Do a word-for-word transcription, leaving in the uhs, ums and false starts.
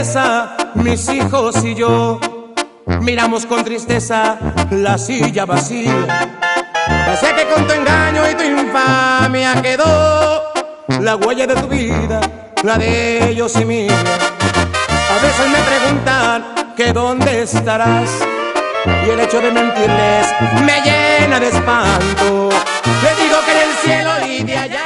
regresa, mis hijos y yo miramos con tristeza la silla vacía. Ya sé que con tu engaño y tu infamia quedó la huella de tu vida, la de ellos y mía. A veces me preguntan que dónde estarás, y el hecho de mentirles me llena de espanto. Les digo que en el cielo y de allá